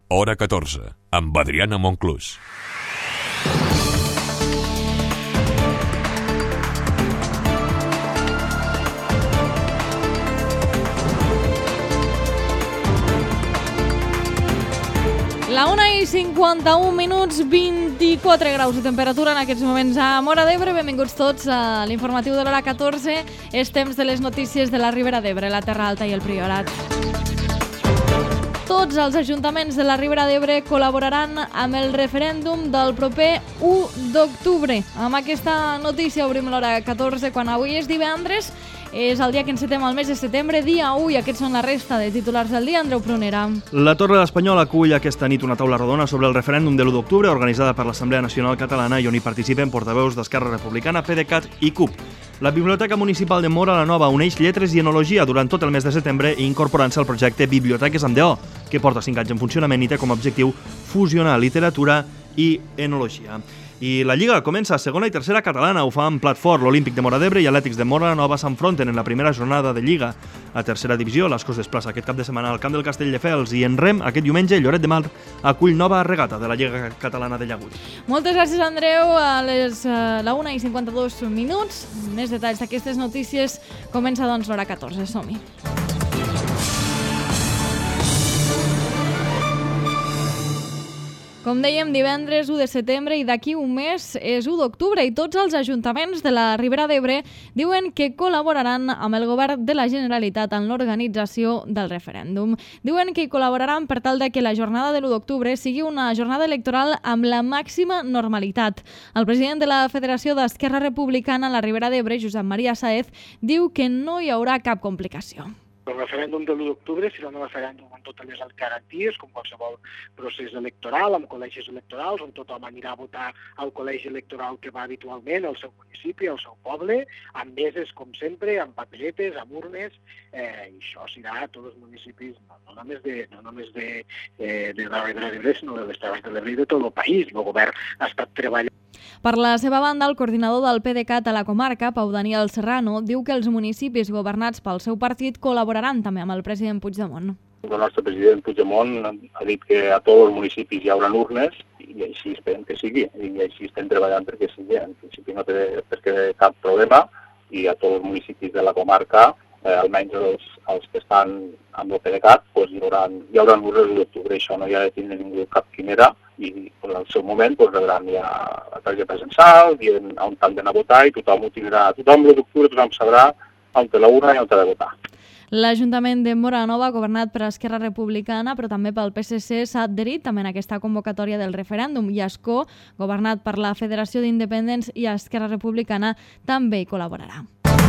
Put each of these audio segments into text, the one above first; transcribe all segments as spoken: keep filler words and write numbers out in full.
Hora catorze, amb Adriana Monclús. La una i cinquanta-un minuts, vint-i-quatre graus de temperatura en aquests moments a Móra d'Ebre. Benvinguts tots a l'informatiu de l'hora catorze. És temps de les notícies de la Ribera d'Ebre, la Terra Alta i el Priorat. Tots els ajuntaments de la Ribera d'Ebre col·laboraran amb el referèndum del proper u d'octubre. Amb aquesta notícia obrim l'hora catorze, quan avui és divendres. És el dia que encetem el mes de setembre, dia u, i aquests són la resta de titulars del dia. Andreu Prunera. La Torre de l'Espanyol acull aquesta nit una taula rodona sobre el referèndum de l'u d'octubre organitzada per l'Assemblea Nacional Catalana i on hi participen portaveus d'Esquerra Republicana, PDeCAT i CUP. La Biblioteca Municipal de Móra la Nova uneix lletres i enologia durant tot el mes de setembre i incorporant-se al projecte Biblioteques amb D O, que porta cinc anys en funcionament i té com a objectiu fusionar literatura i enologia. I la Lliga comença a segona i tercera catalana. Ho fa amb plat fort. L'Olímpic de Móra d'Ebre i Atlètics de Móra la Nova s'enfronten en la primera jornada de Lliga. A tercera divisió, l'Escó es desplaça aquest cap de setmana al camp del Castelldefels i en rem, aquest diumenge, Lloret de Mar acull nova regata de la Lliga Catalana de Llagut. Moltes gràcies, Andreu. A les uh, la una i cinquanta-dos minuts, més detalls d'aquestes notícies. Comença, doncs, l'hora catorze. Som-hi. Com dèiem, divendres u de setembre i d'aquí un mes és u d'octubre i tots els ajuntaments de la Ribera d'Ebre diuen que col·laboraran amb el govern de la Generalitat en l'organització del referèndum. Diuen que hi col·laboraran per tal de que la jornada de l'u d'octubre sigui una jornada electoral amb la màxima normalitat. El president de la Federació d'Esquerra Republicana a la Ribera d'Ebre, Josep Maria Sáez, diu que no hi haurà cap complicació. El referèndum de l'u d'octubre serà un referèndum amb totes les garanties, com qualsevol procés electoral, amb col·legis electorals, on tothom anirà a votar al col·legi electoral que va habitualment al seu municipi, al seu poble, amb meses, com sempre, amb paperetes, amb urnes, eh, i això serà a tots els municipis, no, no només de, no només de, eh, de la Ribera d'Ebre, sinó de les Terres de l'Ebre i de tot el país. El govern ha estat treballant. Per la seva banda, el coordinador del PDeCAT a la comarca, Pau Daniel Serrano, diu que els municipis governats pel seu partit col·laboraran també amb el president Puigdemont. El nostre president Puigdemont ha dit que a tots els municipis hi haurà urnes i així esperem que sigui, i així estem treballant perquè sigui. En principi no té perquè cap problema i a tots els municipis de la comarca, eh, almenys els, els que estan amb el PDeCAT, doncs hi haurà, hi haurà urnes l'u d'octubre. Això no hi ha de tindre ningú cap quimera i en el seu moment doncs, rebran ja la targeta censal, dient on han d'anar a votar i tothom ho tindrà. Tothom l'u d'octubre tothom sabrà on té la urna i on ha de votar. L'Ajuntament de Móra la Nova, governat per Esquerra Republicana, però també pel P S C, s'ha adherit també en aquesta convocatòria del referèndum. I Escó, governat per la Federació d'Independents i Esquerra Republicana, també hi col·laborarà.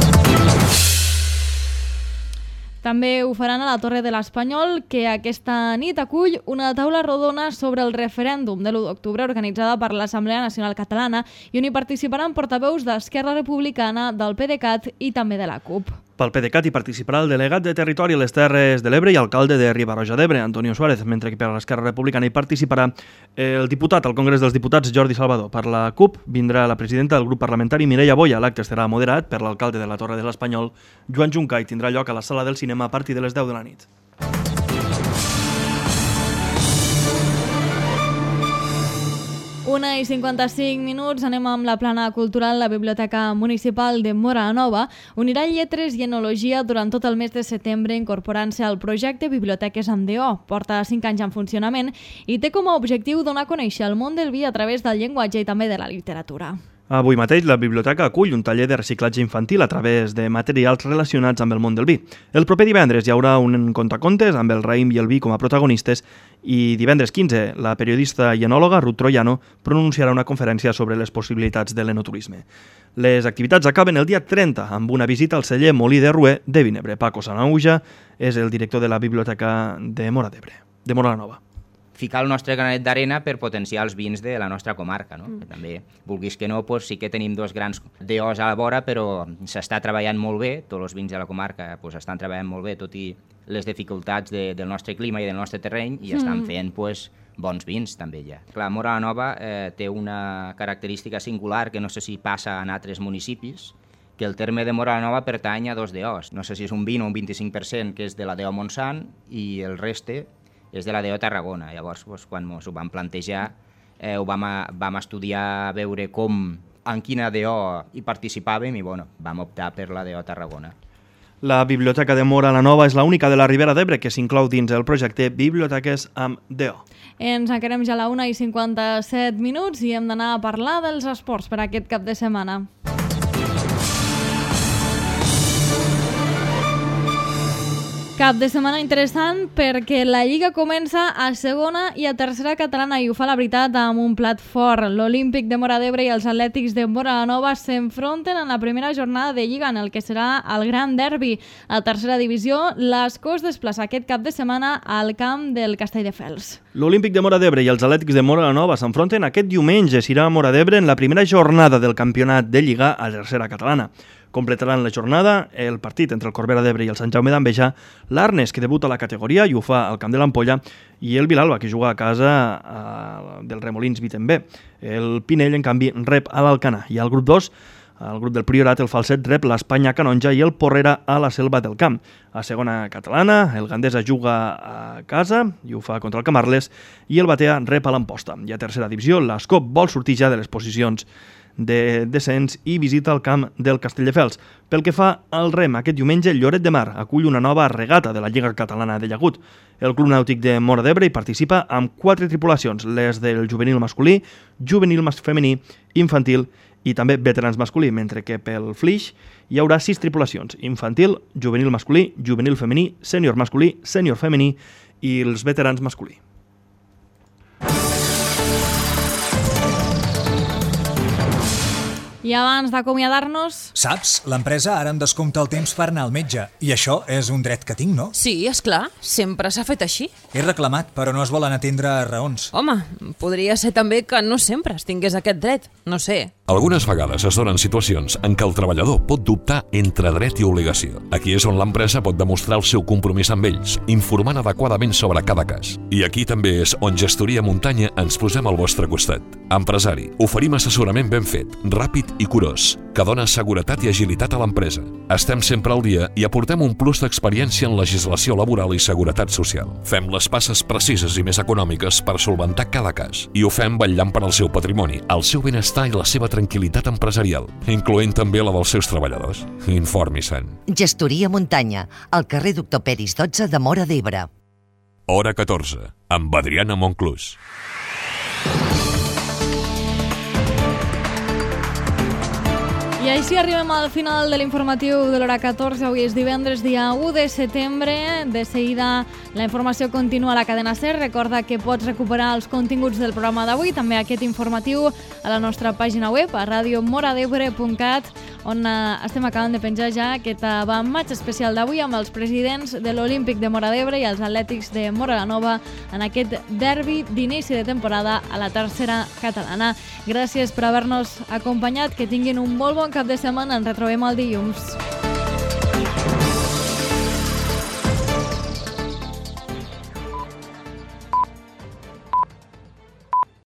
També ho faran a la Torre de l'Espanyol, que aquesta nit acull una taula rodona sobre el referèndum de l'u d'octubre organitzada per l'Assemblea Nacional Catalana i on hi participaran portaveus d'Esquerra Republicana, del PDeCAT i també de la CUP. Pel PDeCAT hi participarà el delegat de Territori a les Terres de l'Ebre i alcalde de Riba-roja d'Ebre, Antonio Suárez, mentre que per l'Esquerra Republicana hi participarà el diputat al Congrés dels Diputats, Jordi Salvador. Per la CUP vindrà la presidenta del grup parlamentari, Mireia Boya. L'acte estarà moderat per l'alcalde de la Torre de l'Espanyol, Joan Junca, i tindrà lloc a la sala del cinema a partir de les deu de la nit. Una i cinquanta-cinc minuts, anem amb la plana cultural. La Biblioteca Municipal de Móra la Nova unirà lletres i enologia durant tot el mes de setembre, incorporant-se al projecte Biblioteques amb D O. Porta cinc anys en funcionament i té com a objectiu donar a conèixer el món del vi a través del llenguatge i també de la literatura. Avui mateix la biblioteca acull un taller de reciclatge infantil a través de materials relacionats amb el món del vi. El proper divendres hi haurà un contacontes amb el raïm i el vi com a protagonistes i divendres quinze la periodista i enòloga Ruth Troiano pronunciarà una conferència sobre les possibilitats de l'enoturisme. Les activitats acaben el dia trenta amb una visita al celler Molí de Rué de Vinebre. Paco Sanauja és el director de la Biblioteca de Móra d'Ebre, de Móra la Nova. Ficar el nostre granet d'arena per potenciar els vins de la nostra comarca. No? Mm. També, vulguis que no, doncs sí que tenim dos grans D Os a la vora, però s'està treballant molt bé, tots els vins de la comarca doncs, estan treballant molt bé, tot i les dificultats de, del nostre clima i del nostre terreny, i estan mm. fent doncs, bons vins també ja. Clar, Móra la Nova eh, té una característica singular que no sé si passa en altres municipis, que el terme de Móra la Nova pertany a dos D Os. No sé si és un vint o un vint-i-cinc per cent que és de la D O Montsant i el reste és de la D O Tarragona. Llavors, doncs, quan ens ho vam plantejar, eh, ho vam, a, vam estudiar, a veure com, en quina D O hi participàvem i bueno, vam optar per la D O Tarragona. La Biblioteca de Móra la Nova és l'única de la Ribera d'Ebre que s'inclou dins el projecte Biblioteques amb D O. Ens encarem ja a la una i cinquanta-set minuts i hem d'anar a parlar dels esports per aquest cap de setmana. Cap de setmana interessant perquè la Lliga comença a segona i a tercera catalana i ho fa la veritat amb un plat fort. L'Olímpic de Móra d'Ebre i els Atlètics de Móra la Nova s'enfronten en la primera jornada de Lliga en el que serà el Gran Derbi. A tercera divisió, l'Escó es desplaça aquest cap de setmana al camp del Castelldefels. L'Olímpic de Móra d'Ebre i els Atlètics de Móra la Nova s'enfronten aquest diumenge. S'irà a Móra d'Ebre en la primera jornada del campionat de Lliga a tercera catalana. Completaran la jornada el partit entre el Corbera d'Ebre i el Sant Jaume d'Enveja, l'Arnes, que debuta a la categoria i ho fa al camp de l'Ampolla, i el Vilalba, que juga a casa a, del Remolins Vitember. El Pinell, en canvi, rep a l'Alcanar. I al grup dos, el grup del Priorat, el Falset, rep l'Espanya Canonja i el Porrera a la Selva del Camp. A segona catalana, el Gandesa juga a casa i ho fa contra el Camarles, i el Batea rep a l'Amposta. I a tercera divisió, l'Escop vol sortir ja de les posicions de descens i visita el camp del Castelldefels. Pel que fa al rem, aquest diumenge Lloret de Mar acull una nova regata de la Lliga Catalana de Llagut. El Club Nàutic de Móra d'Ebre hi participa amb quatre tripulacions, les del juvenil masculí, juvenil femení, infantil i també veterans masculí, mentre que pel Flix hi haurà sis tripulacions, infantil, juvenil masculí, juvenil femení, sènior masculí, sènior femení i els veterans masculí. I abans d'acomiadar-nos... Saps? L'empresa ara em descompta el temps per anar al metge. I això és un dret que tinc, no? Sí, és clar. Sempre s'ha fet així. He reclamat, però no es volen atendre raons. Home, podria ser també que no sempre es tingués aquest dret. No sé. Algunes vegades es donen situacions en què el treballador pot dubtar entre dret i obligació. Aquí és on l'empresa pot demostrar el seu compromís amb ells, informant adequadament sobre cada cas. I aquí també és on Gestoria Muntanya ens posem al vostre costat. Empresari, oferim assessorament ben fet, ràpid i curós, que dona seguretat i agilitat a l'empresa. Estem sempre al dia i aportem un plus d'experiència en legislació laboral i seguretat social. Fem les passes precises i més econòmiques per solventar cada cas. I ho fem vetllant per al seu patrimoni, el seu benestar i la seva tranquil·litat empresarial, incloent també la dels seus treballadors. Informi-se'n. Gestoria Muntanya, al carrer Doctor Peris dotze de Móra d'Ebre. Hora catorze, amb Adriana Monclús. I així arribem al final de l'informatiu de l'hora catorze. Avui és divendres, dia u de setembre. De seguida la informació continua a la cadena SER. Recorda que pots recuperar els continguts del programa d'avui, també aquest informatiu, a la nostra pàgina web, a radio moradebre punt cat, on estem acabant de penjar ja aquest match especial d'avui amb els presidents de l'Olímpic de Móra d'Ebre i els Atlètics de Móra la Nova en aquest derbi d'inici de temporada a la tercera catalana. Gràcies per haver-nos acompanyat, que tinguin un molt bon cap de setmana. Ens retrobem el dilluns.